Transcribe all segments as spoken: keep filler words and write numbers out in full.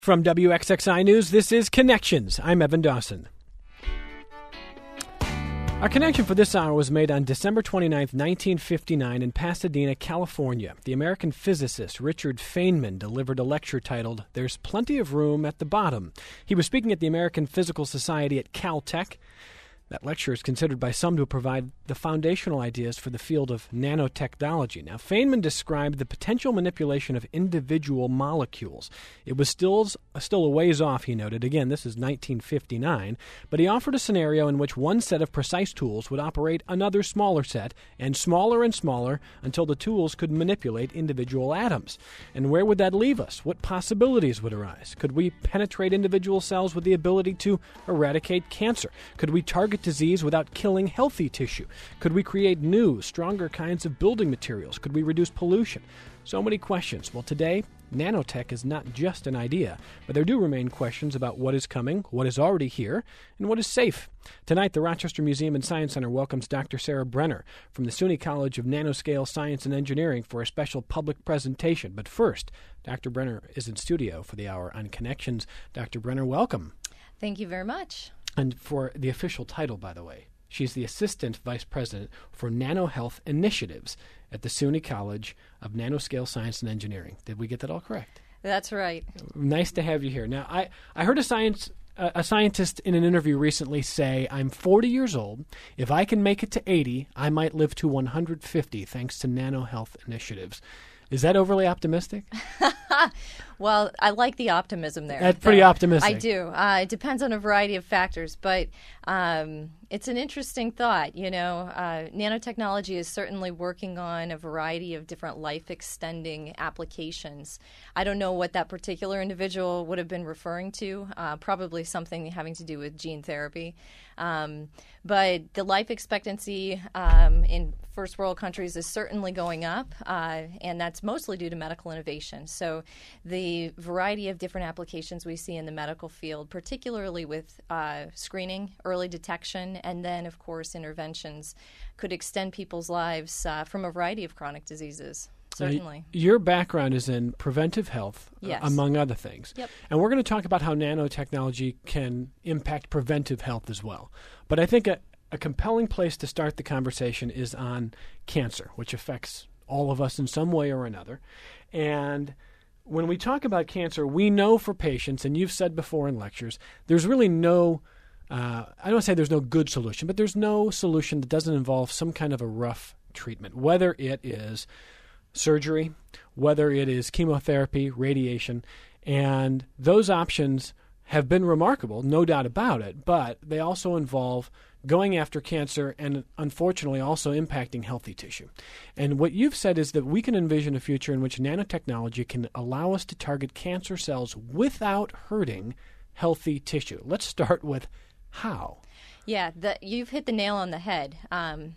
From W X X I News, this is Connections. I'm Evan Dawson. Our connection for this hour was made on December twenty-ninth, nineteen fifty-nine in Pasadena, California. The American physicist Richard Feynman delivered a lecture titled, "There's Plenty of Room at the Bottom." He was speaking at the American Physical Society at Caltech. That lecture is considered by some to provide the foundational ideas for the field of nanotechnology. Now, Feynman described the potential manipulation of individual molecules. It was still, still a ways off, he noted. Again, this is nineteen fifty-nine. But he offered a scenario in which one set of precise tools would operate another smaller set, and smaller and smaller, until the tools could manipulate individual atoms. And where would that leave us? What possibilities would arise? Could we penetrate individual cells with the ability to eradicate cancer? Could we target disease without killing healthy tissue? Could we create new, stronger kinds of building materials? Could we reduce pollution? So many questions. Well, today, nanotech is not just an idea, but there do remain questions about what is coming, what is already here, and what is safe. Tonight, the Rochester Museum and Science Center welcomes Doctor Sarah Brenner from the SUNY College of Nanoscale Science and Engineering for a special public presentation. But first, Doctor Brenner is in studio for the hour on Connections. Doctor Brenner, welcome. Thank you very much. And for the official title, by the way, she's the Assistant Vice President for NanoHealth Initiatives at the SUNY College of Nanoscale Science and Engineering. Did we get that all correct? That's right. Nice to have you here. Now, I, I heard a science uh, a scientist in an interview recently say, "I'm forty years old. If I can make it to eighty, I might live to one hundred fifty thanks to NanoHealth Initiatives." Is that overly optimistic? Well, I like the optimism there. That's pretty so optimistic. I do. Uh, it depends on a variety of factors, but um, it's an interesting thought. You know, uh, nanotechnology is certainly working on a variety of different life-extending applications. I don't know what that particular individual would have been referring to, uh, probably something having to do with gene therapy. Um, but the life expectancy um, in first world countries is certainly going up, uh, and that's mostly due to medical innovation. So the variety of different applications we see in the medical field, particularly with uh, screening, early detection, and then, of course, interventions, could extend people's lives uh, from a variety of chronic diseases. Certainly. Now, your background is in preventive health, yes. uh, among other things. Yep. And we're going to talk about how nanotechnology can impact preventive health as well. But I think a, a compelling place to start the conversation is on cancer, which affects all of us in some way or another. And when we talk about cancer, we know for patients, and you've said before in lectures, there's really no, uh, I don't want to say there's no good solution, but there's no solution that doesn't involve some kind of a rough treatment, whether it is surgery, whether it is chemotherapy, radiation, and those options have been remarkable, no doubt about it, but they also involve going after cancer and unfortunately also impacting healthy tissue. And what you've said is that we can envision a future in which nanotechnology can allow us to target cancer cells without hurting healthy tissue. Let's start with how. Yeah, the, you've hit the nail on the head. Um,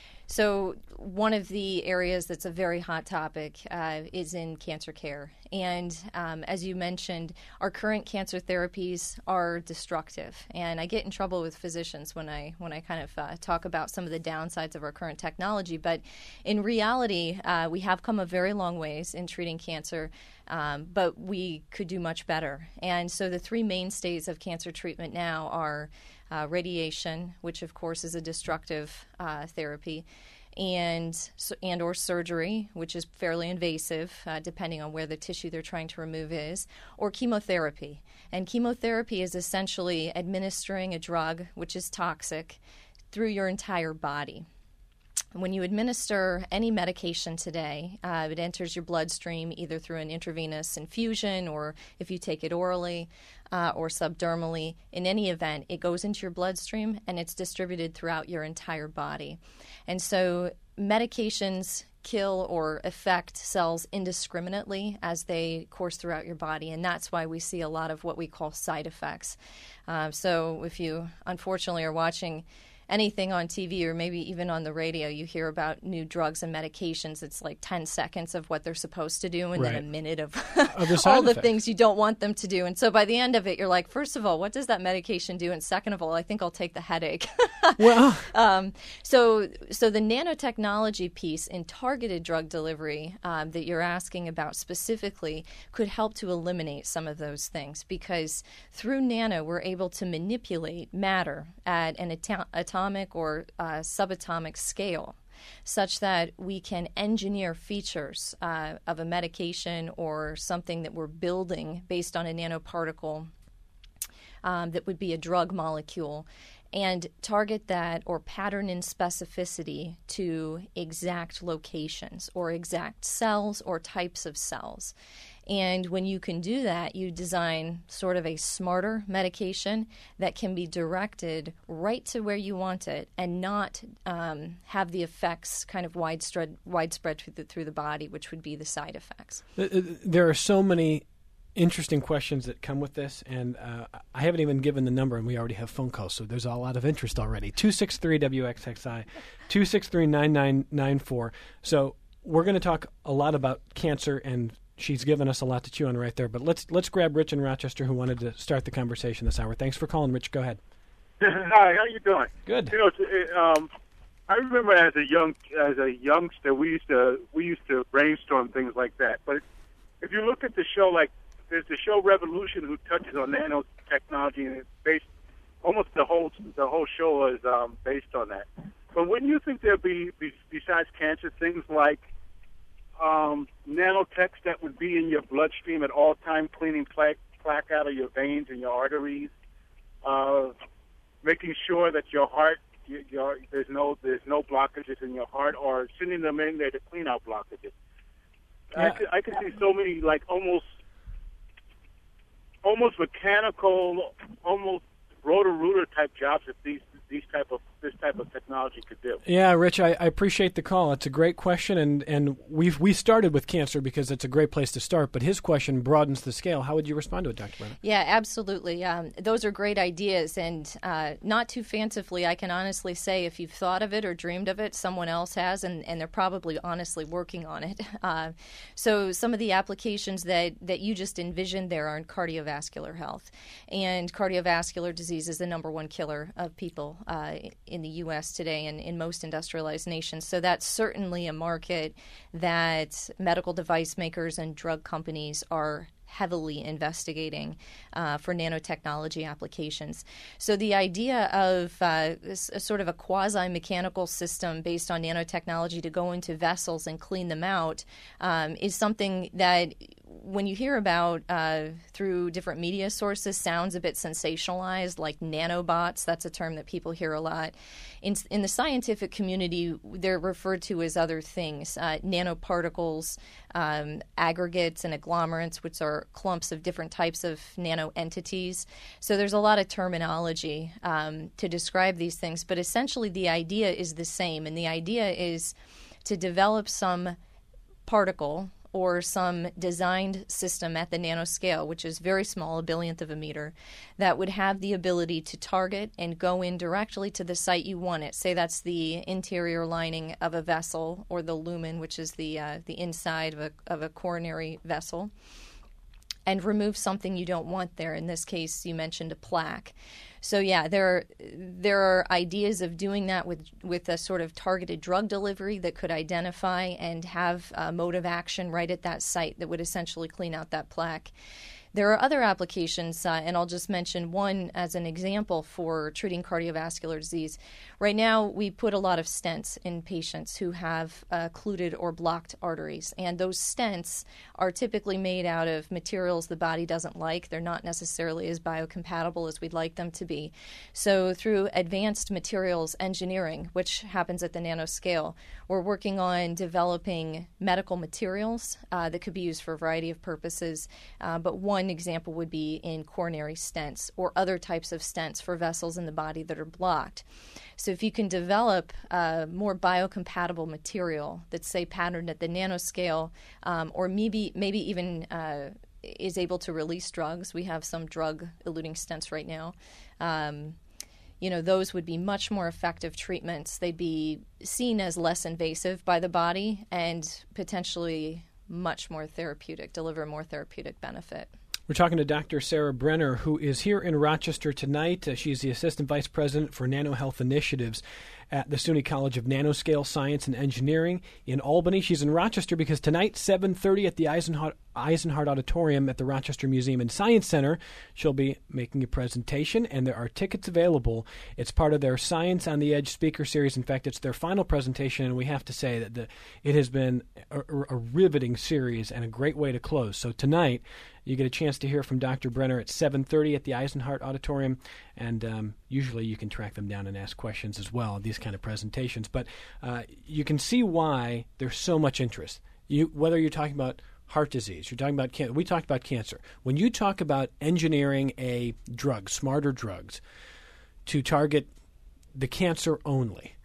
So one of the areas that's a very hot topic uh, is in cancer care. And um, as you mentioned, our current cancer therapies are destructive. And I get in trouble with physicians when I when I kind of uh, talk about some of the downsides of our current technology. But in reality, uh, we have come a very long ways in treating cancer, um, but we could do much better. And so the three mainstays of cancer treatment now are Uh, radiation, which of course is a destructive uh, therapy, and and or surgery, which is fairly invasive, uh, depending on where the tissue they're trying to remove is, or chemotherapy. And chemotherapy is essentially administering a drug which is toxic through your entire body. When you administer any medication today, uh, it enters your bloodstream either through an intravenous infusion or if you take it orally uh, or subdermally. In any event, it goes into your bloodstream and it's distributed throughout your entire body. And so medications kill or affect cells indiscriminately as they course throughout your body, and that's why we see a lot of what we call side effects. Uh, so if you unfortunately are watching anything on T V or maybe even on the radio, you hear about new drugs and medications. It's like ten seconds of what they're supposed to do and Right. then a minute of Of the side all the effects. things you don't want them to do. And so by the end of it, you're like, first of all, what does that medication do? And second of all, I think I'll take the headache. Well, Um, so, so the nanotechnology piece in targeted drug delivery um, that you're asking about specifically could help to eliminate some of those things, because through nano we're able to manipulate matter at an ato- atomic or uh, subatomic scale, such that we can engineer features uh, of a medication or something that we're building based on a nanoparticle um, that would be a drug molecule, and target that or pattern in specificity to exact locations or exact cells or types of cells. And when you can do that, you design sort of a smarter medication that can be directed right to where you want it and not um, have the effects kind of widespread, widespread through the, through the body, which would be the side effects. there are so many interesting questions that come with this, and uh, I haven't even given the number, and we already have phone calls, so there's a lot of interest already. two six three W X X I, two six three, nine nine nine four. So we're going to talk a lot about cancer, and she's given us a lot to chew on right there, but let's let's grab Rich in Rochester, who wanted to start the conversation this hour. Thanks for calling, Rich. Go ahead. Hi, how you doing? Good. You know, it, um, I remember as a young as a youngster, we used to we used to brainstorm things like that. But if you look at the show, like there's the show Revolution, who touches on nanotechnology, and it's based almost the whole the whole show is um, based on that. But wouldn't you think there'd be, be besides cancer, things like um, nanotechs that would be in your bloodstream at all time, cleaning plaque plaque out of your veins and your arteries, uh, making sure that your heart your, your, there's no there's no blockages in your heart, or sending them in there to clean out blockages. Yeah. I could, I could see so many like almost almost mechanical, almost rotor-rooter type jobs that these these type of this type of technology could do. Yeah, Rich, I, I appreciate the call. It's a great question, and, and we've we started with cancer because it's a great place to start, but his question broadens the scale. How would you respond to it, Doctor Brennan? Yeah, absolutely. Um, those are great ideas, and uh, not too fancifully, I can honestly say if you've thought of it or dreamed of it, someone else has, and, and they're probably honestly working on it. Uh, so some of the applications that, that you just envisioned there are in cardiovascular health, and cardiovascular disease is the number one killer of people uh, in the U S today and in most industrialized nations. So that's certainly a market that medical device makers and drug companies are heavily investigating uh, for nanotechnology applications. So the idea of uh, this, a sort of a quasi-mechanical system based on nanotechnology to go into vessels and clean them out um, is something that, when you hear about uh, through different media sources, sounds a bit sensationalized, like nanobots. That's a term that people hear a lot. In, in the scientific community, they're referred to as other things, uh, nanoparticles, um, aggregates and agglomerates, which are clumps of different types of nano entities. So there's a lot of terminology um, to describe these things, but essentially the idea is the same, and the idea is to develop some particle or some designed system at the nanoscale, which is very small, a billionth of a meter, that would have the ability to target and go in directly to the site you want it. Say that's the interior lining of a vessel, or the lumen, which is the uh, the inside of a, of a coronary vessel, and remove something you don't want there. In this case, you mentioned a plaque. So yeah, there are, there are ideas of doing that with with a sort of targeted drug delivery that could identify and have a mode of action right at that site that would essentially clean out that plaque. There are other applications, uh, and I'll just mention one as an example for treating cardiovascular disease. Right now, we put a lot of stents in patients who have uh, occluded or blocked arteries, and those stents are typically made out of materials the body doesn't like. They're not necessarily as biocompatible as we'd like them to be. So through advanced materials engineering, which happens at the nanoscale, we're working on developing medical materials uh, that could be used for a variety of purposes, uh, but one example would be in coronary stents or other types of stents for vessels in the body that are blocked. So if you can develop a more biocompatible material that's, say, patterned at the nanoscale, um, or maybe maybe even uh, is able to release drugs. We have some drug-eluting stents right now. Um, you know, those would be much more effective treatments. They'd be seen as less invasive by the body and potentially much more therapeutic, deliver more therapeutic benefit. We're talking to Doctor Sarah Brenner, who is here in Rochester tonight. Uh, she's the Assistant Vice President for NanoHealth Initiatives at the SUNY College of Nanoscale Science and Engineering in Albany. She's in Rochester because tonight, seven thirty at the Eisenhart, Eisenhart Auditorium at the Rochester Museum and Science Center, she'll be making a presentation, and there are tickets available. It's part of their Science on the Edge speaker series. In fact, it's their final presentation, and we have to say that the, it has been a, a riveting series and a great way to close. So tonight, you get a chance to hear from Doctor Brenner at seven thirty at the Eisenhart Auditorium, and um, usually you can track them down and ask questions as well, these kind of presentations. But uh, you can see why there's so much interest. You, whether you're talking about heart disease, you're talking about cancer. We talked about cancer. When you talk about engineering a drug, smarter drugs, to target the cancer only,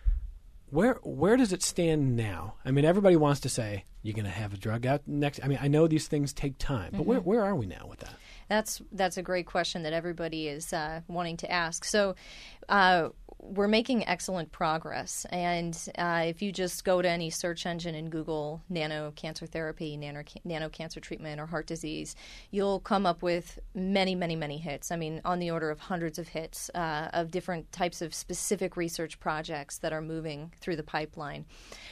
Where where does it stand now? I mean, everybody wants to say, you're going to have a drug out next. I mean, I know these things take time, but mm-hmm. where where are we now with that? That's that's a great question that everybody is uh, wanting to ask. So uh, we're making excellent progress. And uh, if you just go to any search engine and Google nano cancer therapy, nano, nano cancer treatment, or heart disease, you'll come up with many, many, many hits. I mean, on the order of hundreds of hits uh, of different types of specific research projects that are moving through the pipeline.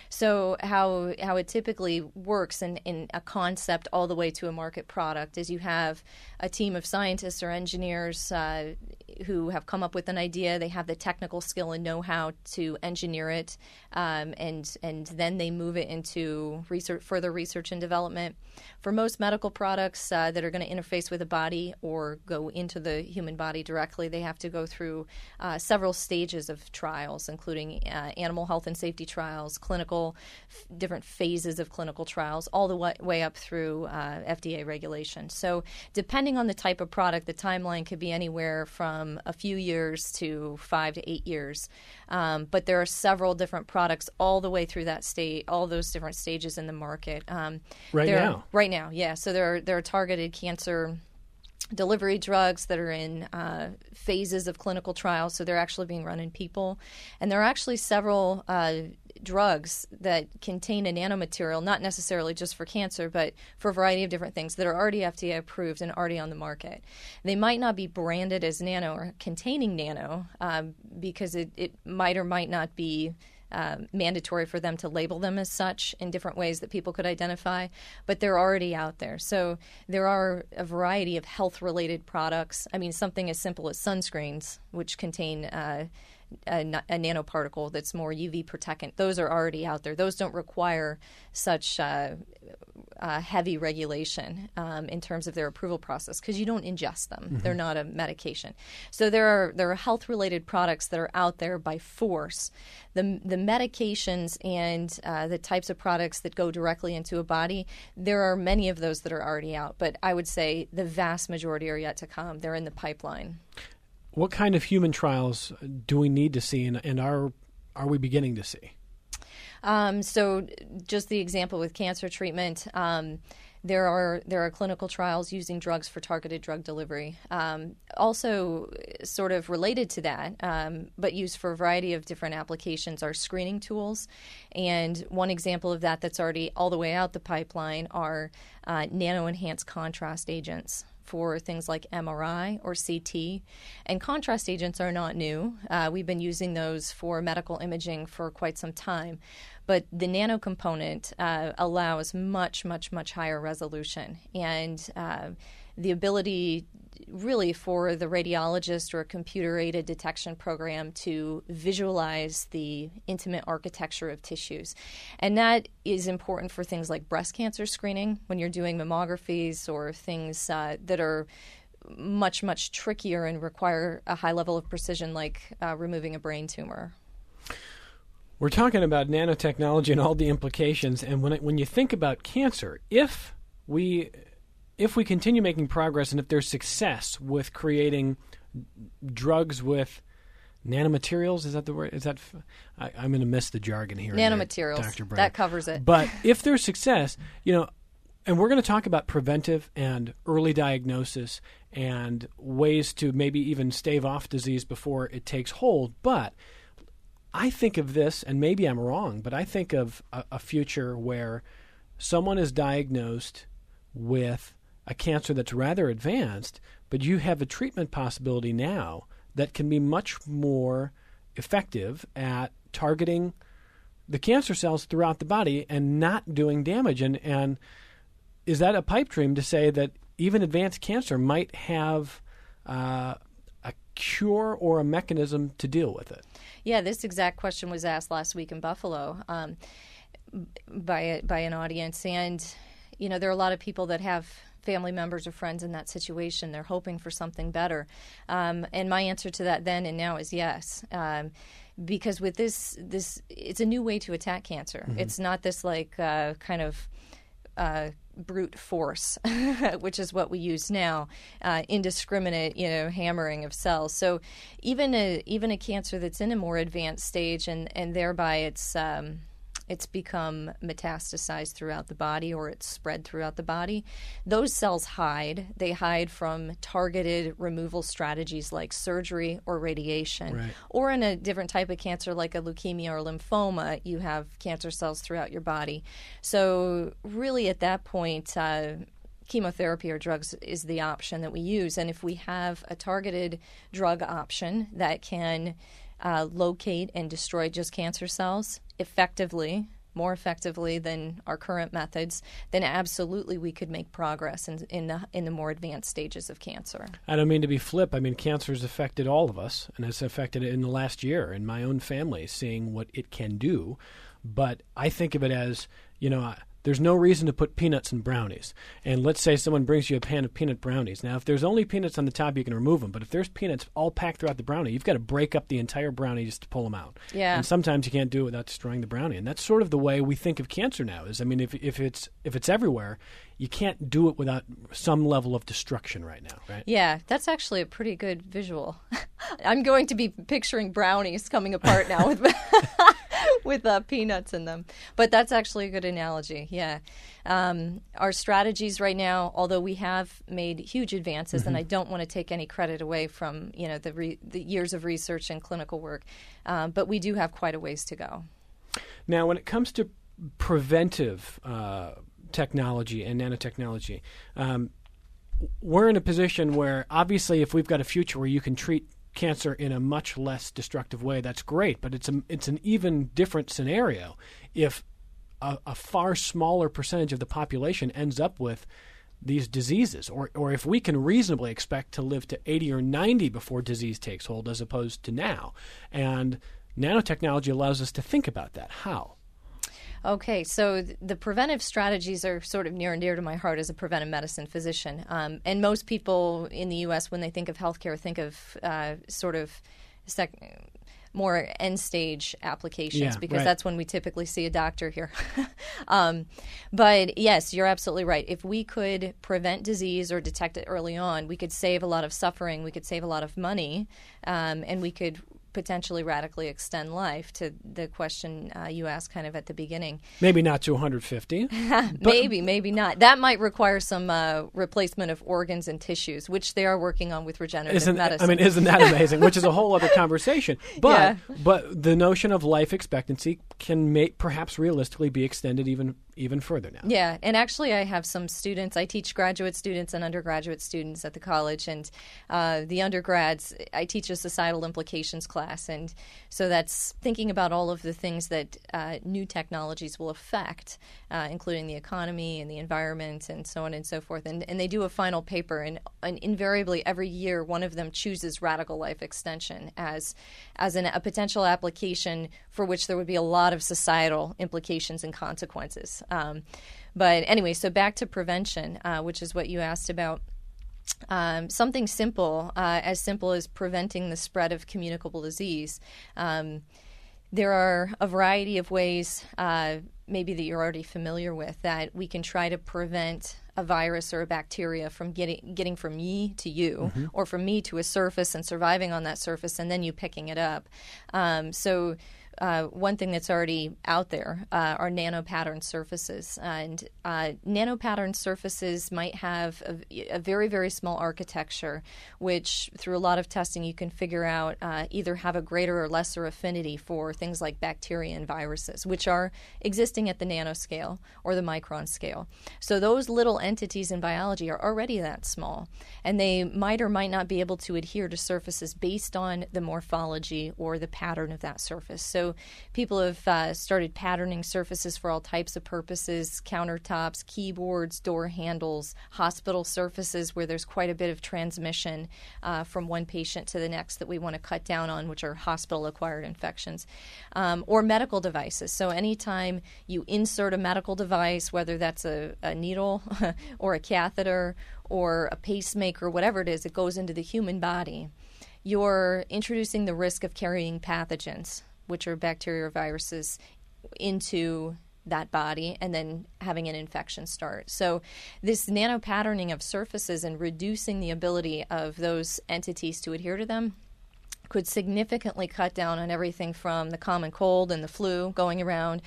So how how it typically works in, in a concept all the way to a market product is you have a team of scientists or engineers uh, who have come up with an idea. They have the technical skill and know-how to engineer it, um, and and then they move it into research, further research and development. For most medical products uh, that are going to interface with the body or go into the human body directly, they have to go through uh, several stages of trials, including uh, animal health and safety trials, clinical, f- different phases of clinical trials, all the way, way up through uh, F D A regulation. So depending on the type of product, the timeline could be anywhere from a few years to five to eight years. Um, but there are several different products all the way through that state, all those different stages in the market. Um, right there, now? Right now, yeah. So there are, there are targeted cancer delivery drugs that are in uh, phases of clinical trials, so they're actually being run in people. And there are actually several uh, drugs that contain a nanomaterial, not necessarily just for cancer, but for a variety of different things that are already F D A approved and already on the market. They might not be branded as nano or containing nano um, because it, it might or might not be Um, mandatory for them to label them as such in different ways that people could identify, but they're already out there. So there are a variety of health-related products. I mean, something as simple as sunscreens, which contain uh, a, a nanoparticle that's more U V protectant. Those are already out there. Those don't require such uh, uh, heavy regulation um, in terms of their approval process because you don't ingest them. Mm-hmm. They're not a medication. So there are there are health-related products that are out there by force. The the medications and uh, the types of products that go directly into a body, there are many of those that are already out. But I would say the vast majority are yet to come. They're in the pipeline. What kind of human trials do we need to see, and, and are are we beginning to see? Um, so, just the example with cancer treatment, um, there are there are clinical trials using drugs for targeted drug delivery. Um, also, sort of related to that, um, but used for a variety of different applications, are screening tools. And one example of that that's already all the way out the pipeline are uh, nano-enhanced contrast agents for things like M R I or C T. And contrast agents are not new. Uh, we've been using those for medical imaging for quite some time. But the nano component uh, allows much, much, much higher resolution. And uh, the ability really for the radiologist or a computer-aided detection program to visualize the intimate architecture of tissues. And that is important for things like breast cancer screening when you're doing mammographies or things uh, that are much, much trickier and require a high level of precision, like uh, removing a brain tumor. We're talking about nanotechnology and all the implications. And when it, when you think about cancer, if we if we continue making progress and if there's success with creating drugs with nanomaterials, is that the word? Is that I, I'm going to miss the jargon here. Nanomaterials, Doctor Brown. That covers it. But if there's success, you know, And we're going to talk about preventive and early diagnosis and ways to maybe even stave off disease before it takes hold. But I think of this, and maybe I'm wrong, but I think of a, a future where someone is diagnosed with a cancer that's rather advanced, but you have a treatment possibility now that can be much more effective at targeting the cancer cells throughout the body and not doing damage. And, and is that a pipe dream to say that even advanced cancer might have uh, a cure or a mechanism to deal with it? Yeah, this exact question was asked last week in Buffalo um, by a, by an audience. And, you know, there are a lot of people that have family members or friends in that situation. They're hoping for something better. Um, and my answer to that then and now is yes. Um, because with this, this, it's a new way to attack cancer. Mm-hmm. It's not this like uh, kind of uh, brute force, which is what we use now, uh, indiscriminate, you know, hammering of cells. So even a even a cancer that's in a more advanced stage, and and thereby it's um, it's become metastasized throughout the body, or it's spread throughout the body, those cells hide. They hide from targeted removal strategies like surgery or radiation. Right. Or in a different type of cancer like a leukemia or lymphoma, you have cancer cells throughout your body. So really at that point, uh, chemotherapy or drugs is the option that we use. And if we have a targeted drug option that can uh, locate and destroy just cancer cells effectively, more effectively than our current methods, then absolutely we could make progress in, in the in the more advanced stages of cancer. I don't mean to be flip. I mean, cancer has affected all of us, and it's affected it in the last year in my own family, seeing what it can do. But I think of it as, you know, there's no reason to put peanuts in brownies. And let's say someone brings you a pan of peanut brownies. Now, if there's only peanuts on the top, you can remove them. But if there's peanuts all packed throughout the brownie, you've got to break up the entire brownie just to pull them out. Yeah. And sometimes you can't do it without destroying the brownie. And that's sort of the way we think of cancer now. Is I mean, if if it's if it's everywhere, you can't do it without some level of destruction right now, right? Yeah, that's actually a pretty good visual. I'm going to be picturing brownies coming apart now with with uh, peanuts in them. But that's actually a good analogy, yeah. Um, our strategies right now, although we have made huge advances, mm-hmm. and I don't want to take any credit away from, you know, the, re- the years of research and clinical work, um, but we do have quite a ways to go. Now, when it comes to preventive uh, technology and nanotechnology, um, we're in a position where obviously if we've got a future where you can treat cancer in a much less destructive way, that's great, but it's a, it's an even different scenario if a, a far smaller percentage of the population ends up with these diseases, or, or if we can reasonably expect to live to eighty or ninety before disease takes hold as opposed to now. And nanotechnology allows us to think about that. How? Okay, so th- the preventive strategies are sort of near and dear to my heart as a preventive medicine physician. Um, and most people in the U S, when they think of healthcare, think of uh, sort of sec- more end-stage applications, yeah, because right. that's when we typically see a doctor here. um, but yes, you're absolutely right. If we could prevent disease or detect it early on, we could save a lot of suffering, we could save a lot of money, um, and we could potentially radically extend life, to the question uh, you asked kind of at the beginning. Maybe not to one hundred fifty. maybe, maybe not. That might require some uh, replacement of organs and tissues, which they are working on with regenerative isn't, medicine. I mean, isn't that amazing? Which is a whole other conversation. But yeah. but the notion of life expectancy can make, perhaps realistically be extended even even further now. Yeah, and actually I have some students. I teach graduate students and undergraduate students at the college, and uh, the undergrads, I teach a societal implications class, and so that's thinking about all of the things that uh, new technologies will affect, uh, including the economy and the environment and so on and so forth. And, and they do a final paper, and, and invariably every year one of them chooses radical life extension as, as an, a potential application for which there would be a lot of societal implications and consequences. Um, but anyway, so back to prevention, uh, which is what you asked about. Um, something simple, uh, as simple as preventing the spread of communicable disease. Um, there are a variety of ways, uh, maybe that you're already familiar with, that we can try to prevent a virus or a bacteria from getting getting from me to you, mm-hmm. or from me to a surface and surviving on that surface and then you picking it up. Um, so uh, one thing that's already out there uh, are nanopattern surfaces. And uh, nanopattern surfaces might have a, a very, very small architecture, which through a lot of testing you can figure out uh, either have a greater or lesser affinity for things like bacteria and viruses, which are existing at the nanoscale or the micron scale. So those little entities in biology are already that small, and they might or might not be able to adhere to surfaces based on the morphology or the pattern of that surface. So people have uh, started patterning surfaces for all types of purposes: countertops, keyboards, door handles, hospital surfaces where there's quite a bit of transmission uh, from one patient to the next that we want to cut down on, which are hospital-acquired infections, um, or medical devices. So anytime you insert a medical device, whether that's a, a needle or a catheter or a pacemaker, whatever it is, it goes into the human body, you're introducing the risk of carrying pathogens, which are bacteria or viruses, into that body and then having an infection start. So this nanopatterning of surfaces and reducing the ability of those entities to adhere to them could significantly cut down on everything from the common cold and the flu going around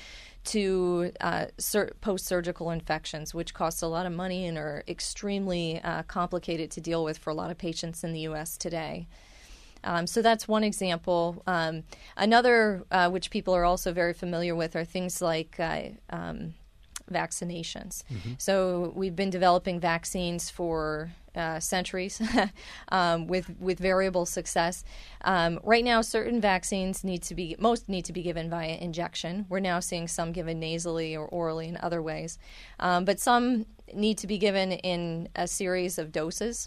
to uh, sur- post-surgical infections, which cost a lot of money and are extremely uh, complicated to deal with for a lot of patients in the U S today. Um, so that's one example. Um, another, uh, which people are also very familiar with, are things like uh, um, vaccinations. Mm-hmm. So we've been developing vaccines for uh, centuries um, with with variable success. Um, right now, certain vaccines need to be most need to be given via injection. We're now seeing some given nasally or orally in other ways, um, but some need to be given in a series of doses,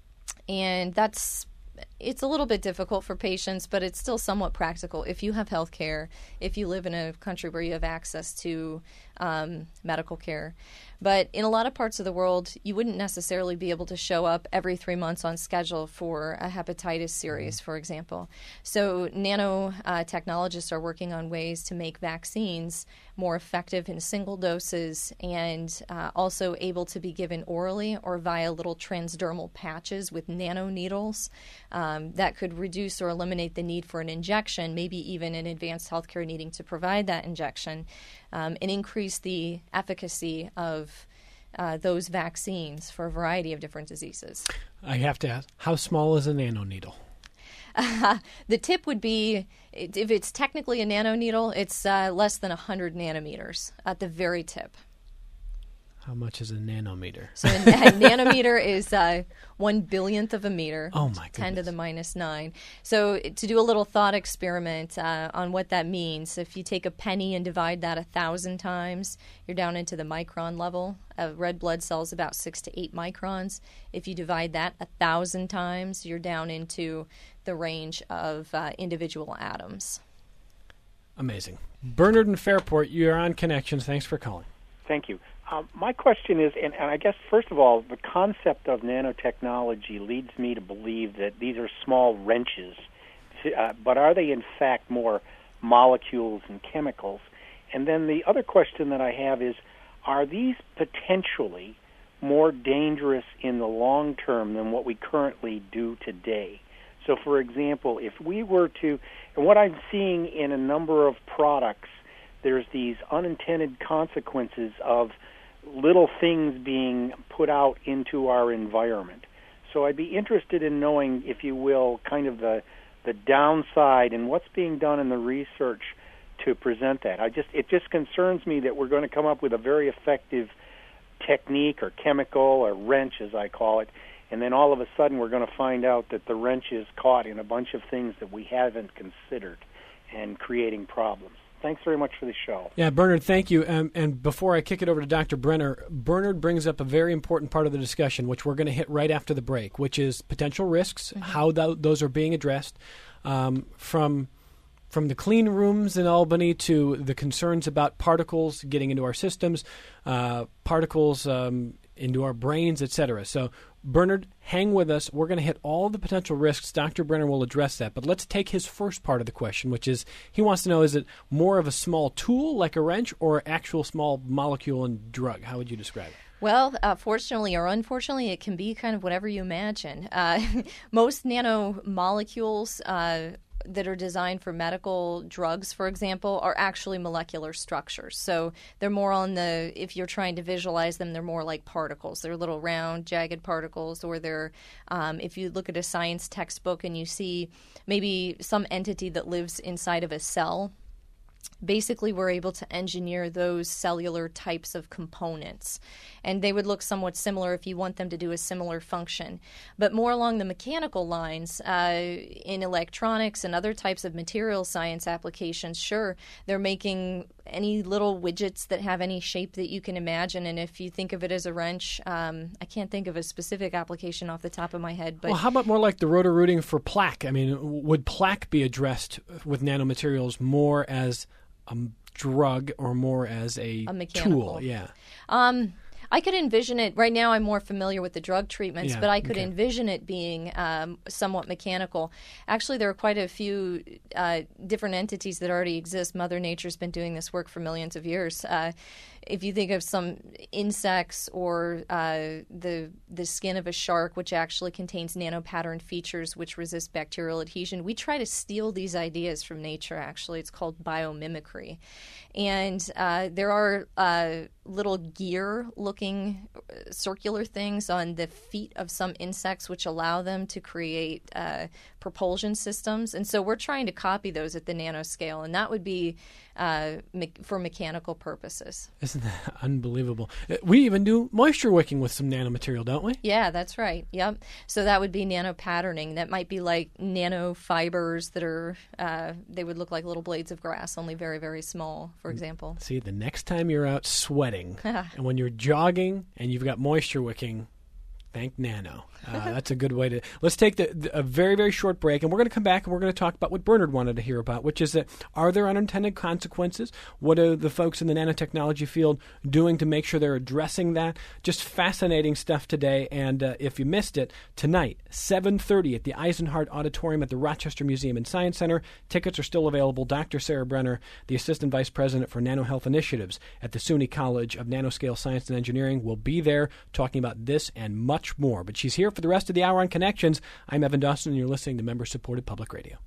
and that's it's a little bit difficult for patients, but it's still somewhat practical if you have health care, if you live in a country where you have access to um, medical care. But in a lot of parts of the world, you wouldn't necessarily be able to show up every three months on schedule for a hepatitis series, for example. So nanotechnologists uh, are working on ways to make vaccines more effective in single doses and uh, also able to be given orally or via little transdermal patches with nanoneedles. Um, that could reduce or eliminate the need for an injection, maybe even in advanced healthcare needing to provide that injection, um, and increase the efficacy of uh, those vaccines for a variety of different diseases. I have to ask, how small is a nanoneedle? Uh, the tip would be, if it's technically a nanoneedle, it's uh, less than one hundred nanometers at the very tip. How much is a nanometer? So a, a nanometer is uh, one billionth of a meter. Oh, my goodness. ten to the minus nine. So to do a little thought experiment uh, on what that means, if you take a penny and divide that a thousand times, you're down into the micron level. Uh, red blood cells about six to eight microns. If you divide that a thousand times, you're down into the range of uh, individual atoms. Amazing. Bernard in Fairport, you're on Connections. Thanks for calling. Thank you. Um, my question is, and, and I guess, first of all, the concept of nanotechnology leads me to believe that these are small wrenches, uh, but are they in fact more molecules and chemicals? And then the other question that I have is, are these potentially more dangerous in the long term than what we currently do today? So, for example, if we were to, and what I'm seeing in a number of products, there's these unintended consequences of little things being put out into our environment. So I'd be interested in knowing, if you will, kind of the the downside and what's being done in the research to present that. I just it just concerns me that we're going to come up with a very effective technique or chemical or wrench, as I call it, and then all of a sudden we're going to find out that the wrench is caught in a bunch of things that we haven't considered and creating problems. Thanks very much for the show. Yeah, Bernard, thank you. Um, and before I kick it over to Doctor Brenner, Bernard brings up a very important part of the discussion, which we're going to hit right after the break, which is potential risks, mm-hmm. how th- those are being addressed, um, from from the clean rooms in Albany to the concerns about particles getting into our systems, uh, particles um, into our brains, et cetera. So, Bernard, hang with us. We're going to hit all the potential risks. Doctor Brenner will address that. But let's take his first part of the question, which is he wants to know, is it more of a small tool like a wrench or actual small molecule and drug? How would you describe it? Well, uh, fortunately or unfortunately, it can be kind of whatever you imagine. Uh, most nanomolecules uh, that are designed for medical drugs, for example, are actually molecular structures. So they're more on the, if you're trying to visualize them, they're more like particles. They're little round, jagged particles, or they're, um, if you look at a science textbook and you see maybe some entity that lives inside of a cell, basically we're able to engineer those cellular types of components. And they would look somewhat similar if you want them to do a similar function. But more along the mechanical lines, uh, in electronics and other types of material science applications, sure, they're making any little widgets that have any shape that you can imagine. And if you think of it as a wrench, um, I can't think of a specific application off the top of my head. But well, how about more like the rotor-rooting for plaque? I mean, would plaque be addressed with nanomaterials more as a drug or more as a, a mechanical tool? Yeah. Um, I could envision it. Right now I'm more familiar with the drug treatments, Yeah, but I could okay. envision it being um, somewhat mechanical. Actually, there are quite a few uh, different entities that already exist. Mother Nature's been doing this work for millions of years. Uh, if you think of some insects or uh, the the skin of a shark, which actually contains nanopatterned features which resist bacterial adhesion, we try to steal these ideas from nature, actually. It's called biomimicry. And uh, there are uh, little gear-looking circular things on the feet of some insects which allow them to create uh, propulsion systems. And so we're trying to copy those at the nanoscale, and that would be uh, me- for mechanical purposes. Isn't that unbelievable? Uh, We even do moisture wicking with some nanomaterial, don't we? Yeah, that's right. Yep. So that would be nanopatterning. That might be like nanofibers that are, uh, they would look like little blades of grass, only very, very small, for example. See, the next time you're out sweating and when you're jogging and you've got moisture wicking, thank Nano. Uh, that's a good way to... Let's take the, the, a very, very short break, and we're going to come back and we're going to talk about what Bernard wanted to hear about, which is that are there unintended consequences? What are the folks in the nanotechnology field doing to make sure they're addressing that? Just fascinating stuff today, and uh, if you missed it, tonight, seven thirty at the Eisenhart Auditorium at the Rochester Museum and Science Center. Tickets are still available. Doctor Sarah Brenner, the Assistant Vice President for Nanohealth Initiatives at the SUNY College of Nanoscale Science and Engineering, will be there talking about this and much more. But she's here for the rest of the hour on Connections. I'm Evan Dawson, and you're listening to member-supported public radio.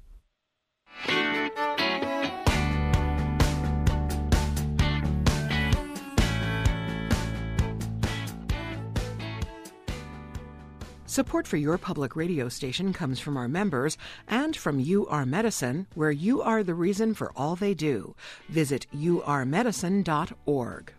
Support for your public radio station comes from our members and from U R Medicine, where you are the reason for all they do. Visit u r medicine dot org.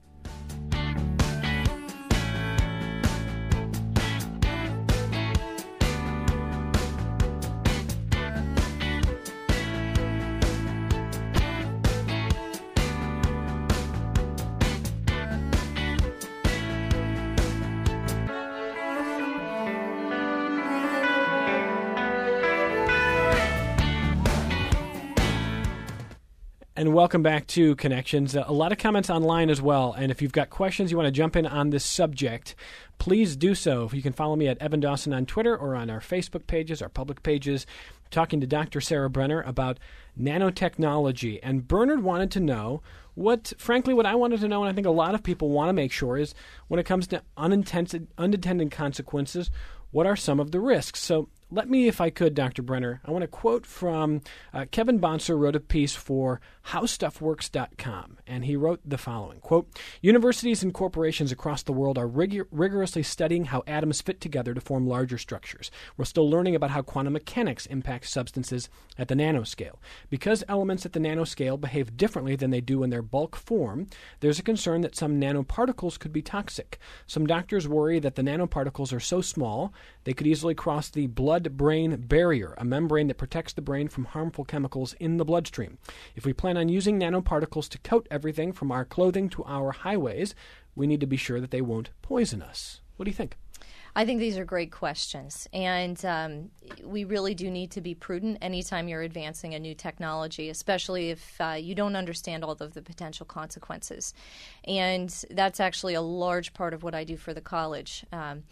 And welcome back to Connections. Uh, a lot of comments online as well. And if you've got questions, you want to jump in on this subject, please do so. You can follow me at Evan Dawson on Twitter or on our Facebook pages, our public pages, talking to Doctor Sarah Brenner about nanotechnology. And Bernard wanted to know what, frankly, what I wanted to know, and I think a lot of people want to make sure, is when it comes to unintended, unintended consequences, what are some of the risks? So let me, if I could, Doctor Brenner, I want to quote from uh, Kevin Bonser wrote a piece for how stuff works dot com, and he wrote the following, quote, universities and corporations across the world are rig- rigorously studying how atoms fit together to form larger structures. We're still learning about how quantum mechanics impacts substances at the nanoscale. Because elements at the nanoscale behave differently than they do in their bulk form, there's a concern that some nanoparticles could be toxic. Some doctors worry that the nanoparticles are so small they could easily cross the blood-brain barrier, a membrane that protects the brain from harmful chemicals in the bloodstream. If we plan on using nanoparticles to coat everything from our clothing to our highways, we need to be sure that they won't poison us. What do you think? I think these are great questions, and um, we really do need to be prudent anytime you're advancing a new technology, especially if uh, you don't understand all of the potential consequences. And that's actually a large part of what I do for the college. Um,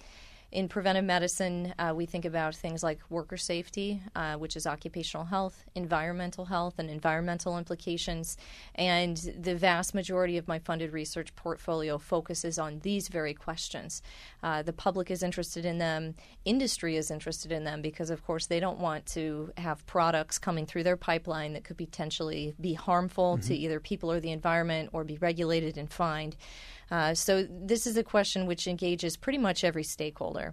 in preventive medicine, uh, we think about things like worker safety, uh, which is occupational health, environmental health, and environmental implications. And the vast majority of my funded research portfolio focuses on these very questions. Uh, the public is interested in them. Industry is interested in them because, of course, they don't want to have products coming through their pipeline that could potentially be harmful mm-hmm. to either people or the environment or be regulated and fined. Uh, so this is a question which engages pretty much every stakeholder.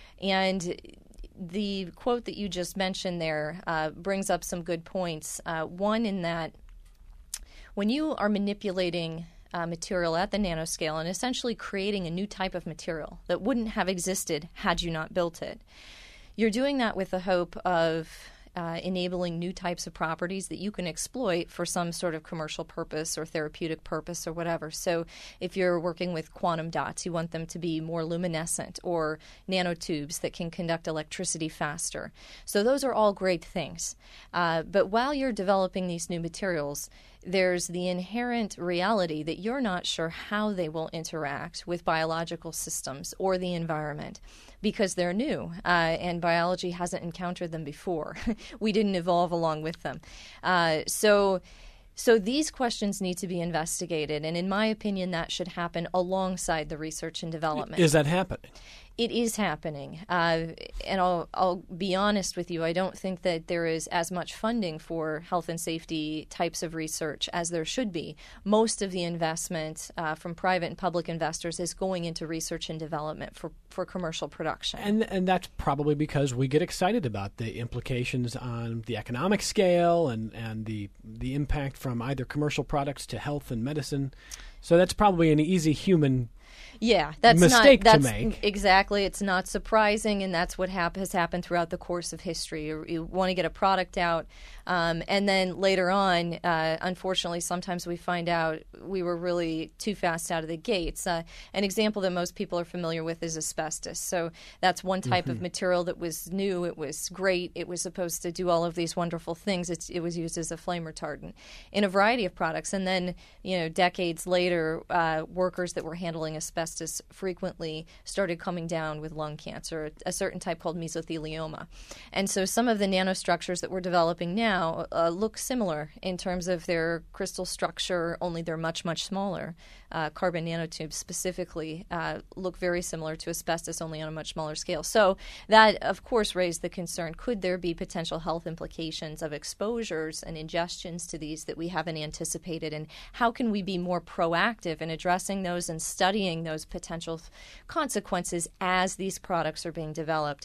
And the quote that you just mentioned there uh, brings up some good points. Uh, one, in that when you are manipulating uh, material at the nanoscale and essentially creating a new type of material that wouldn't have existed had you not built it, you're doing that with the hope of Uh, enabling new types of properties that you can exploit for some sort of commercial purpose or therapeutic purpose or whatever. So if you're working with quantum dots, you want them to be more luminescent, or nanotubes that can conduct electricity faster. So those are all great things. Uh, but while you're developing these new materials, there's the inherent reality that you're not sure how they will interact with biological systems or the environment because they're new uh, and biology hasn't encountered them before. We didn't evolve along with them. Uh, so So these questions need to be investigated, and in my opinion, that should happen alongside the research and development. Is that happening? It is happening. Uh, and I'll, I'll be honest with you, I don't think that there is as much funding for health and safety types of research as there should be. Most of the investment uh, from private and public investors is going into research and development for, for commercial production. And and that's probably because we get excited about the implications on the economic scale and, and the the impact from either commercial products to health and medicine. So that's probably an easy human Yeah, that's mistake not, that's to make. Exactly. It's not surprising, and that's what hap- has happened throughout the course of history. You, you want to get a product out, um, and then later on, uh, unfortunately, sometimes we find out we were really too fast out of the gates. Uh, an example that most people are familiar with is asbestos. So that's one type mm-hmm. of material that was new. It was great. It was supposed to do all of these wonderful things. It's, it was used as a flame retardant in a variety of products. And then, you know, decades later, uh, workers that were handling asbestos frequently started coming down with lung cancer, a certain type called mesothelioma. And so some of the nanostructures that we're developing now uh, look similar in terms of their crystal structure, only they're much, much smaller. Uh, carbon nanotubes specifically uh, look very similar to asbestos, only on a much smaller scale. So that, of course, raised the concern, could there be potential health implications of exposures and ingestions to these that we haven't anticipated? And how can we be more proactive in addressing those and studying those potential consequences as these products are being developed?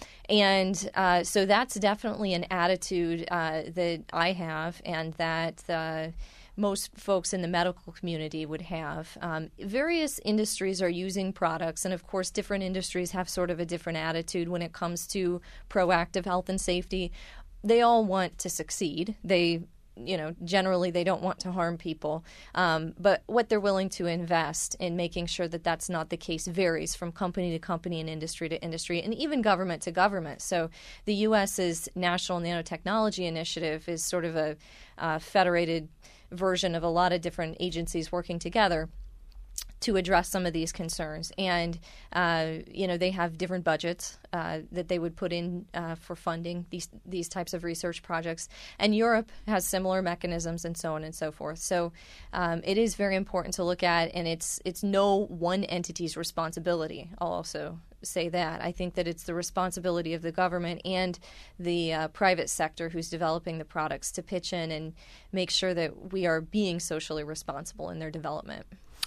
And uh, so that's definitely an attitude uh, that I have, and that uh, most folks in the medical community would have. Um, various industries are using products, and of course different industries have sort of a different attitude when it comes to proactive health and safety. They all want to succeed. They You know, generally they don't want to harm people, um, but what they're willing to invest in making sure that that's not the case varies from company to company and industry to industry, and even government to government. So the U S's National Nanotechnology Initiative is sort of a uh, federated version of a lot of different agencies working together to address some of these concerns. And, uh, you know, they have different budgets uh, that they would put in uh, for funding these these types of research projects. And Europe has similar mechanisms and so on and so forth. So um, it is very important to look at, and it's it's no one entity's responsibility. I'll also say that. I think that it's the responsibility of the government and the uh, private sector who's developing the products to pitch in and make sure that we are being socially responsible in their development.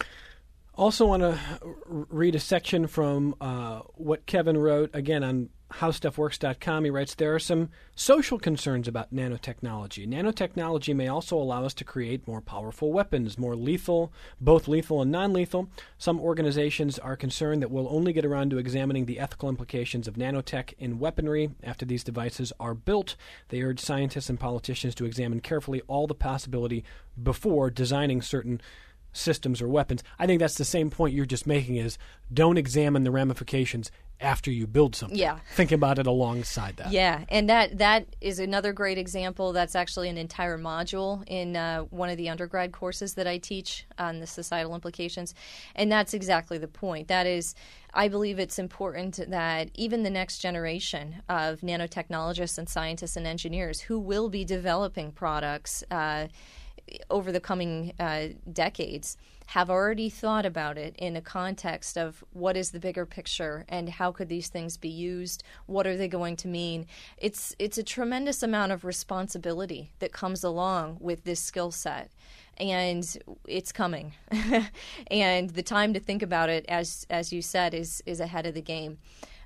Also want to read a section from uh, what Kevin wrote, again, on how stuff works dot com. He writes, there are some social concerns about nanotechnology. Nanotechnology may also allow us to create more powerful weapons, more lethal, both lethal and non-lethal. Some organizations are concerned that we'll only get around to examining the ethical implications of nanotech in weaponry after these devices are built. They urge scientists and politicians to examine carefully all the possibility before designing certain systems or weapons. I think that's the same point you're just making, is don't examine the ramifications after you build something. Yeah. Think about it alongside that. Yeah, and that that is another great example. That's actually an entire module in uh, one of the undergrad courses that I teach on the societal implications. And that's exactly the point. That is, I believe it's important that even the next generation of nanotechnologists and scientists and engineers who will be developing products uh, over the coming uh, decades have already thought about it in a context of what is the bigger picture and how could these things be used, what are they going to mean. It's it's a tremendous amount of responsibility that comes along with this skill set, and it's coming. And the time to think about it, as as you said, is is ahead of the game.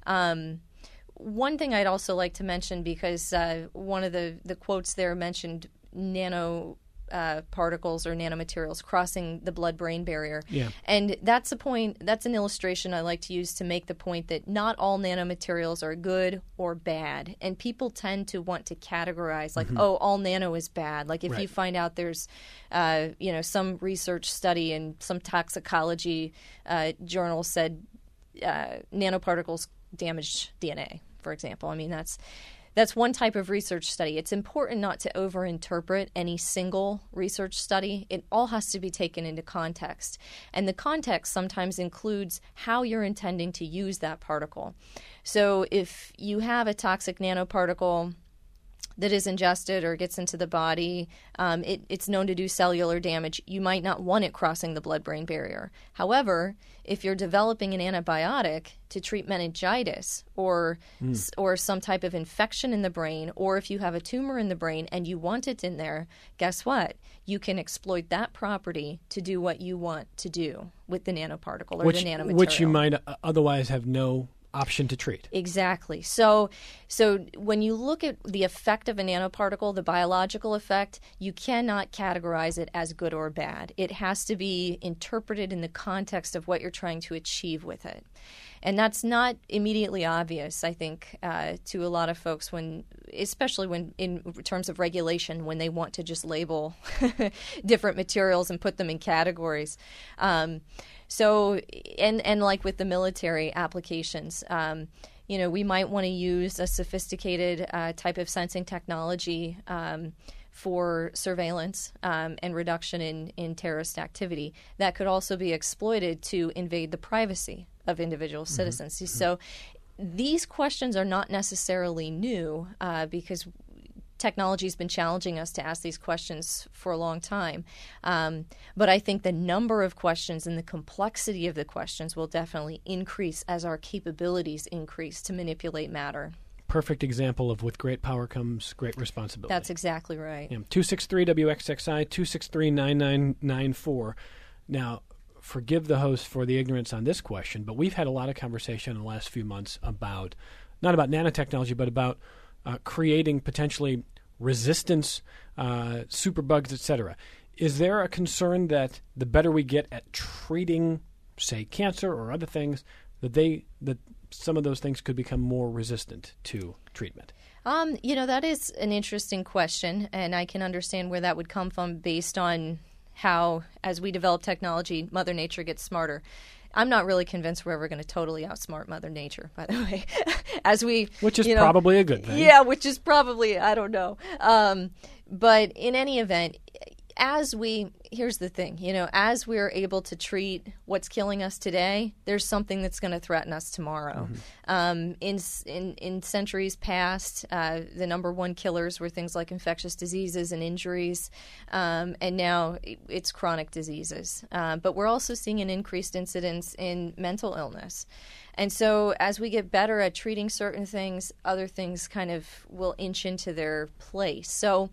Um, one thing I'd also like to mention, because uh, one of the, the quotes there mentioned nano Uh, particles or nanomaterials crossing the blood-brain barrier. Yeah. And that's a point, that's an illustration I like to use to make the point that not all nanomaterials are good or bad. And people tend to want to categorize like, mm-hmm. oh, all nano is bad. Like if right. you find out there's, uh, you know, some research study in some toxicology uh, journal said uh, nanoparticles damaged D N A, for example. I mean, that's That's one type of research study. It's important not to overinterpret any single research study. It all has to be taken into context. And the context sometimes includes how you're intending to use that particle. So if you have a toxic nanoparticle that is ingested or gets into the body, um, it, it's known to do cellular damage. You might not want it crossing the blood-brain barrier. However, if you're developing an antibiotic to treat meningitis or mm. or some type of infection in the brain, or if you have a tumor in the brain and you want it in there, guess what? You can exploit that property to do what you want to do with the nanoparticle or which, the nanomaterial. Which you might otherwise have no option to treat. Exactly. So so when you look at the effect of a nanoparticle, the biological effect, you cannot categorize it as good or bad. It has to be interpreted in the context of what you're trying to achieve with it. And that's not immediately obvious, I think, uh, to a lot of folks, when, especially when in terms of regulation, when they want to just label different materials and put them in categories. Um, so, and, and like with the military applications, um, you know, we might want to use a sophisticated uh, type of sensing technology um, for surveillance um, and reduction in, in terrorist activity that could also be exploited to invade the privacy of individual mm-hmm. citizens. Mm-hmm. So these questions are not necessarily new uh, because technology has been challenging us to ask these questions for a long time. Um, but I think the number of questions and the complexity of the questions will definitely increase as our capabilities increase to manipulate matter. Perfect example of with great power comes great responsibility. That's exactly right. Yeah. two six three W X X I, two six three, nine nine nine four. Now, forgive the host for the ignorance on this question, but we've had a lot of conversation in the last few months about, not about nanotechnology, but about uh, creating potentially resistance, uh, superbugs, et cetera. Is there a concern that the better we get at treating, say, cancer or other things, that they that some of those things could become more resistant to treatment? Um, you know, that is an interesting question, and I can understand where that would come from based on how, as we develop technology, Mother Nature gets smarter. I'm not really convinced we're ever going to totally outsmart Mother Nature, by the way. As we, which is you know, probably a good thing. Yeah, which is probably, I don't know. Um, but in any event, as we, here's the thing, you know, as we're able to treat what's killing us today, there's something that's going to threaten us tomorrow. Mm-hmm. Um, in, in in centuries past, uh, the number one killers were things like infectious diseases and injuries, um, and now it's chronic diseases. Uh, but we're also seeing an increased incidence in mental illness. And so as we get better at treating certain things, other things kind of will inch into their place. So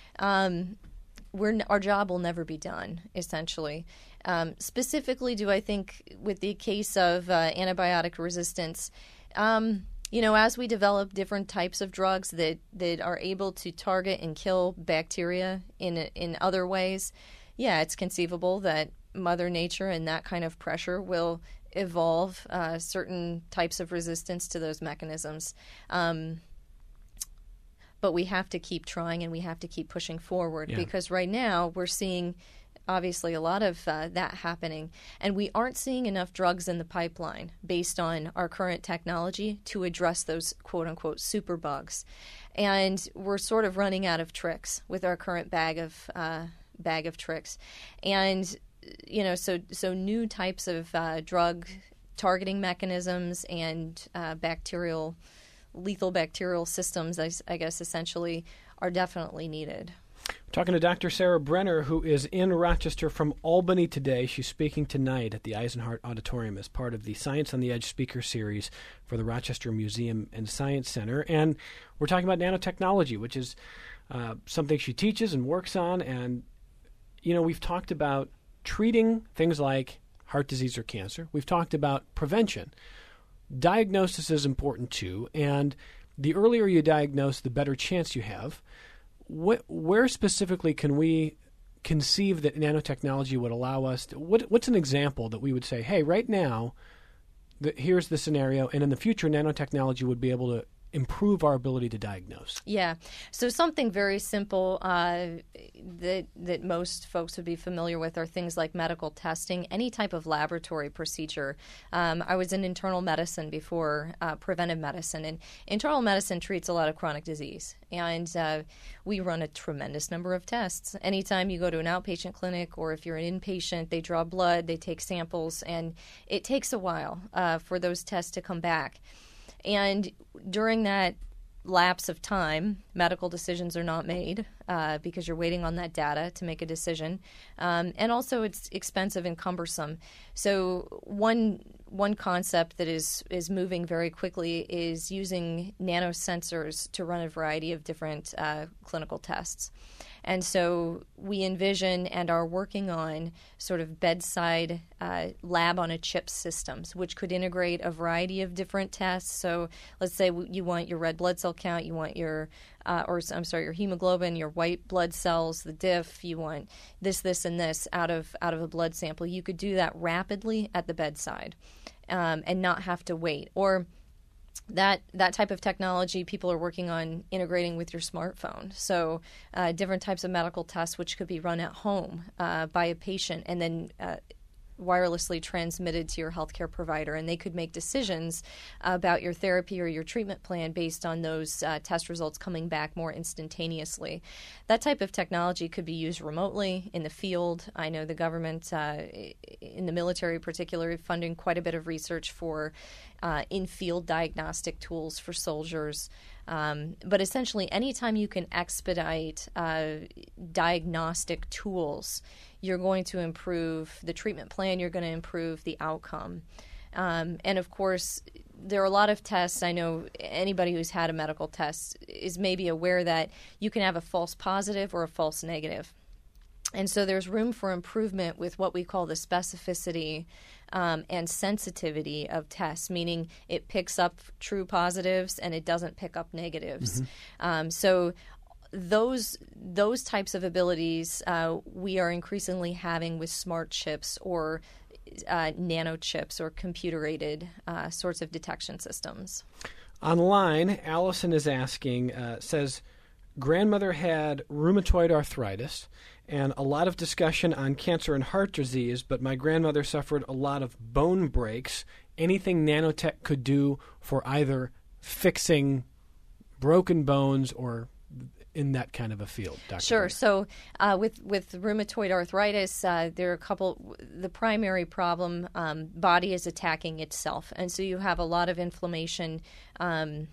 um We're, our job will never be done, essentially. Um, specifically, do I think with the case of uh, antibiotic resistance, um, you know, as we develop different types of drugs that, that are able to target and kill bacteria in in other ways, yeah, it's conceivable that Mother Nature and that kind of pressure will evolve uh, certain types of resistance to those mechanisms. Um But we have to keep trying and we have to keep pushing forward yeah. because right now we're seeing obviously a lot of uh, that happening. And we aren't seeing enough drugs in the pipeline based on our current technology to address those quote-unquote superbugs. And we're sort of running out of tricks with our current bag of uh, bag of tricks. And, you know, so, so new types of uh, drug targeting mechanisms and uh, bacterial, lethal bacterial systems, I, I guess, essentially, are definitely needed. Talking to Doctor Sarah Brenner, who is in Rochester from Albany today. She's speaking tonight at the Eisenhart Auditorium as part of the Science on the Edge speaker series for the Rochester Museum and Science Center. And we're talking about nanotechnology, which is uh, something she teaches and works on. And, you know, we've talked about treating things like heart disease or cancer. We've talked about prevention. Diagnosis is important, too. And the earlier you diagnose, the better chance you have. What, where specifically can we conceive that nanotechnology would allow us to, what, what's an example that we would say, hey, right now, the, here's the scenario, and in the future, nanotechnology would be able to improve our ability to diagnose? Yeah. So something very simple uh, that that most folks would be familiar with are things like medical testing, any type of laboratory procedure. Um, I was in internal medicine before uh, preventive medicine, and internal medicine treats a lot of chronic disease. And uh, we run a tremendous number of tests. Anytime you go to an outpatient clinic or if you're an inpatient, they draw blood, they take samples, and it takes a while uh, for those tests to come back. And during that lapse of time, medical decisions are not made uh, because you're waiting on that data to make a decision. Um, and also it's expensive and cumbersome. So one one concept that is, is moving very quickly is using nanosensors to run a variety of different uh, clinical tests. And so we envision and are working on sort of bedside uh, lab-on-a-chip systems, which could integrate a variety of different tests. So let's say you want your red blood cell count, you want your, uh, or I'm sorry, your hemoglobin, your white blood cells, the diff, you want this, this, and this out of out of a blood sample. You could do that rapidly at the bedside um, and not have to wait. Or That that type of technology people are working on integrating with your smartphone. So uh, different types of medical tests which could be run at home uh, by a patient and then uh, wirelessly transmitted to your healthcare provider. And they could make decisions about your therapy or your treatment plan based on those uh, test results coming back more instantaneously. That type of technology could be used remotely in the field. I know the government, uh, in the military in particular, funding quite a bit of research for Uh, in-field diagnostic tools for soldiers. Um, but essentially, anytime you can expedite uh, diagnostic tools, you're going to improve the treatment plan, you're going to improve the outcome. Um, and of course, there are a lot of tests. I know anybody who's had a medical test is maybe aware that you can have a false positive or a false negative. And so there's room for improvement with what we call the specificity um, and sensitivity of tests, meaning it picks up true positives and it doesn't pick up negatives. Mm-hmm. Um, so those those types of abilities uh, we are increasingly having with smart chips or uh, nano chips or computer-aided uh, sorts of detection systems. Online, Allison is asking, uh, says, grandmother had rheumatoid arthritis and a lot of discussion on cancer and heart disease, but my grandmother suffered a lot of bone breaks. Anything nanotech could do for either fixing broken bones or in that kind of a field, Doctor Sure. Brenner? So uh, with, with rheumatoid arthritis, uh, there are a couple, the primary problem, um, body is attacking itself. And so you have a lot of inflammation, um,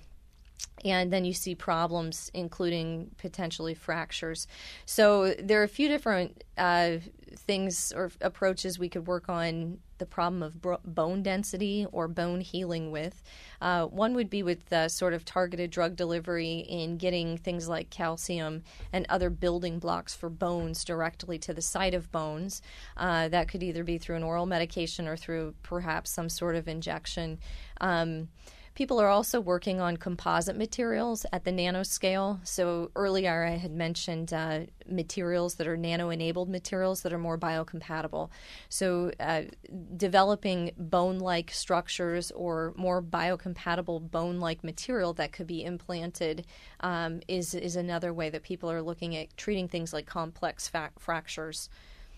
and then you see problems, including potentially fractures. So there are a few different uh, things or approaches we could work on the problem of bro- bone density or bone healing with. Uh, one would be with uh, sort of targeted drug delivery in getting things like calcium and other building blocks for bones directly to the site of bones. Uh, that could either be through an oral medication or through perhaps some sort of injection. Um, People are also working on composite materials at the nanoscale. So earlier I had mentioned uh, materials that are nano-enabled materials that are more biocompatible. So uh, developing bone-like structures or more biocompatible bone-like material that could be implanted um, is, is another way that people are looking at treating things like complex fa- fractures.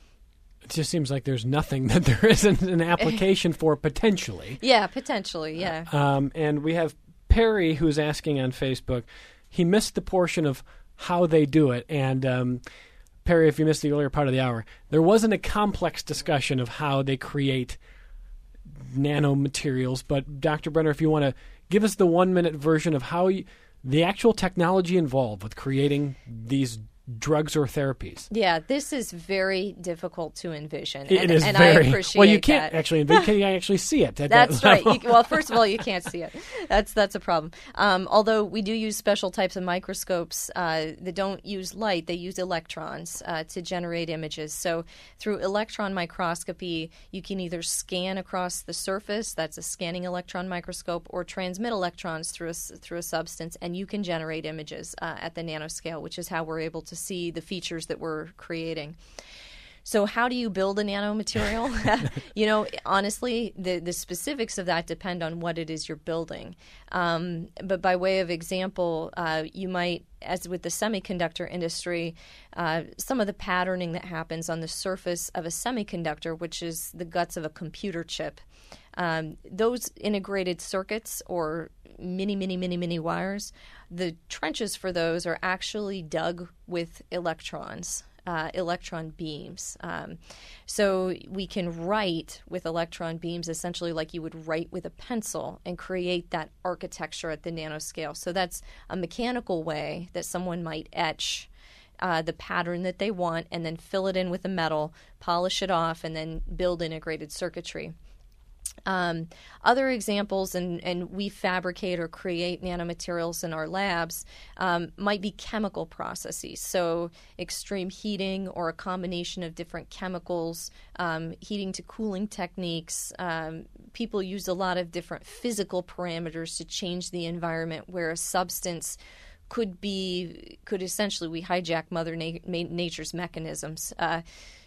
It just seems like there's nothing that there isn't an application for potentially. Yeah, potentially, yeah. Um, and we have Perry who's asking on Facebook. He missed the portion of how they do it. And um, Perry, if you missed the earlier part of the hour, there wasn't a complex discussion of how they create nanomaterials. But Doctor Brenner, if you want to give us the one-minute version of how you, the actual technology involved with creating these drugs or therapies. Yeah, this is very difficult to envision. It and, is and very. I appreciate well, you can't that. actually envision. You can't actually see it. At That's that right. level. You, well, first of all, you can't see it. That's that's a problem. Um, although we do use special types of microscopes uh, that don't use light; they use electrons uh, to generate images. So through electron microscopy, you can either scan across the surface, that's a scanning electron microscope, or transmit electrons through a, through a substance, and you can generate images uh, at the nanoscale, which is how we're able to see the features that we're creating. So how do you build a nanomaterial? You know, honestly, the, the specifics of that depend on what it is you're building. Um, but by way of example, uh, you might, as with the semiconductor industry, uh, some of the patterning that happens on the surface of a semiconductor, which is the guts of a computer chip, um, those integrated circuits or mini, mini, mini, mini wires, the trenches for those are actually dug with electrons. Uh, electron beams. Um, so we can write with electron beams essentially like you would write with a pencil and create that architecture at the nanoscale. So that's a mechanical way that someone might etch uh, the pattern that they want and then fill it in with a metal, polish it off, and then build integrated circuitry. Um, other examples, and, and we fabricate or create nanomaterials in our labs, um, might be chemical processes. So extreme heating or a combination of different chemicals, um, heating to cooling techniques. Um, people use a lot of different physical parameters to change the environment where a substance could be, could essentially, we hijack Mother Na- Nature's mechanisms uh,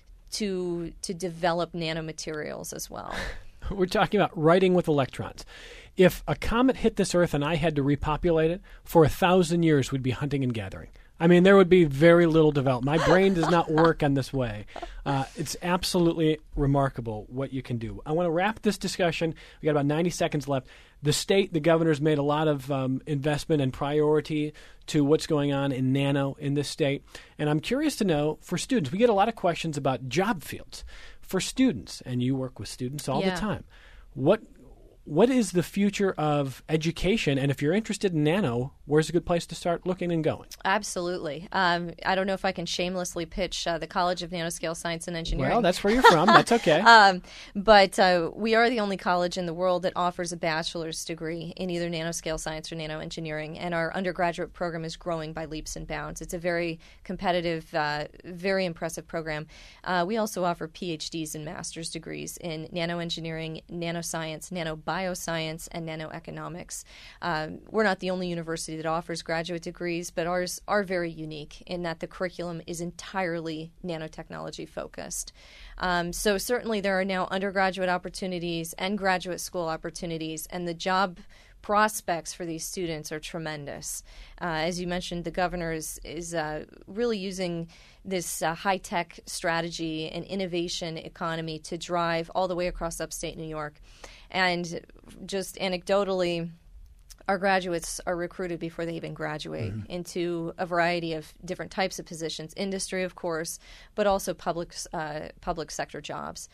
to to develop nanomaterials as well. We're talking about writing with electrons. If a comet hit this Earth and I had to repopulate it, for a thousand years we'd be hunting and gathering. I mean, there would be very little development. My brain does not work on this way. Uh, it's absolutely remarkable what you can do. I want to wrap this discussion. We got about ninety seconds left. The state, the governor's made a lot of um, investment and priority to what's going on in nano in this state. And I'm curious to know, for students, we get a lot of questions about job fields. For students, and you work with students all yeah. the time, what what is the future of education? And if you're interested in nano, where's a good place to start looking and going? Absolutely. Um, I don't know if I can shamelessly pitch uh, the College of Nanoscale Science and Engineering. Well, that's where you're from. That's okay. um, but uh, we are the only college in the world that offers a bachelor's degree in either nanoscale science or nanoengineering, and our undergraduate program is growing by leaps and bounds. It's a very competitive, uh, very impressive program. Uh, we also offer P H Ds and master's degrees in nanoengineering, nanoscience, nanobiology, bioscience, and nanoeconomics. Um, we're not the only university that offers graduate degrees, but ours are very unique in that the curriculum is entirely nanotechnology focused. Um, so certainly there are now undergraduate opportunities and graduate school opportunities, and the job prospects for these students are tremendous. Uh, as you mentioned, the governor is, is uh, really using this uh, high-tech strategy and innovation economy to drive all the way across upstate New York. And just anecdotally, our graduates are recruited before they even graduate mm-hmm. into a variety of different types of positions, industry, of course, but also public uh, public sector jobs.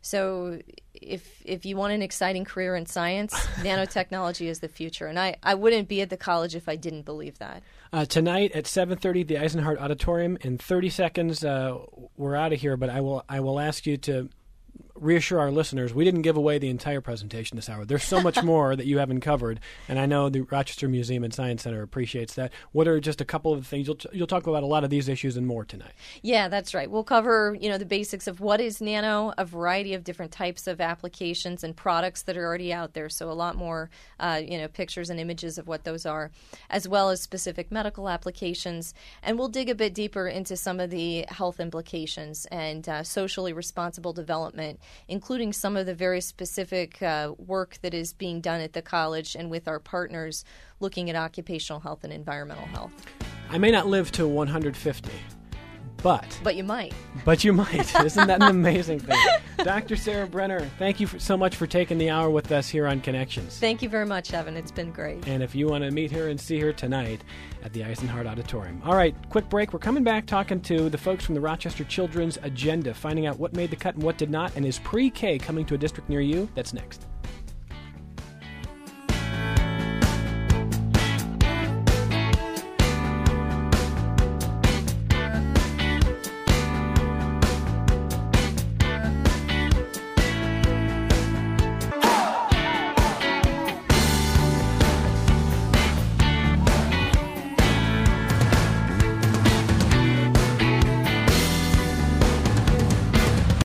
So if if you want an exciting career in science, nanotechnology is the future. And I, I wouldn't be at the college if I didn't believe that. Uh, tonight at seven thirty, the Eisenhart Auditorium. In thirty seconds, uh, we're out of here, but I will I will ask you to reassure our listeners, we didn't give away the entire presentation this hour. There's so much more that you haven't covered, and I know the Rochester Museum and Science Center appreciates that. What are just a couple of things? You'll, t- you'll talk about a lot of these issues and more tonight. Yeah, that's right. We'll cover, you know, the basics of what is nano, a variety of different types of applications and products that are already out there, so a lot more, uh, you know, pictures and images of what those are, as well as specific medical applications. And we'll dig a bit deeper into some of the health implications and uh, socially responsible development, including some of the very specific uh, work that is being done at the college and with our partners looking at occupational health and environmental health. I may not live to one hundred fifty, but... But you might. But you might. Isn't that an amazing thing? Doctor Sarah Brenner, thank you for, so much for taking the hour with us here on Connections. Thank you very much, Evan. It's been great. And if you want to meet her and see her tonight at the Eisenhart Auditorium. All right, quick break. We're coming back talking to the folks from the Rochester Children's Agenda, finding out what made the cut and what did not, and is pre-K coming to a district near you? That's next.